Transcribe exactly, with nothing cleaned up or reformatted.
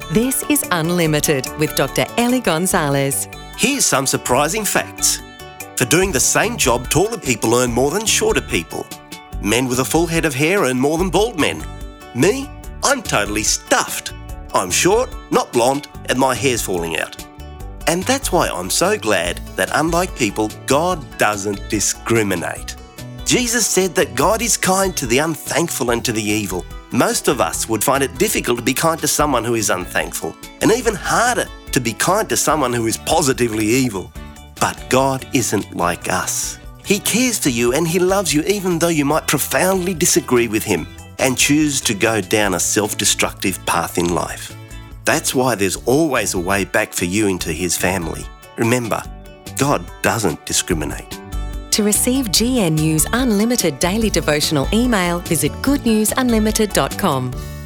This is Unlimited with Doctor Ellie Gonzalez. Here's some surprising facts. For doing the same job, taller people earn more than shorter people. Men with a full head of hair earn more than bald men. Me? I'm totally stuffed. I'm short, not blonde, and my hair's falling out. And that's why I'm so glad that unlike people, God doesn't discriminate. Jesus said that God is kind to the unthankful and to the evil. Most of us would find it difficult to be kind to someone who is unthankful, and even harder to be kind to someone who is positively evil. But God isn't like us. He cares for you and He loves you even though you might profoundly disagree with Him and choose to go down a self-destructive path in life. That's why there's always a way back for you into His family. Remember, God doesn't discriminate. To receive G N U's Unlimited daily devotional email, visit good news unlimited dot com.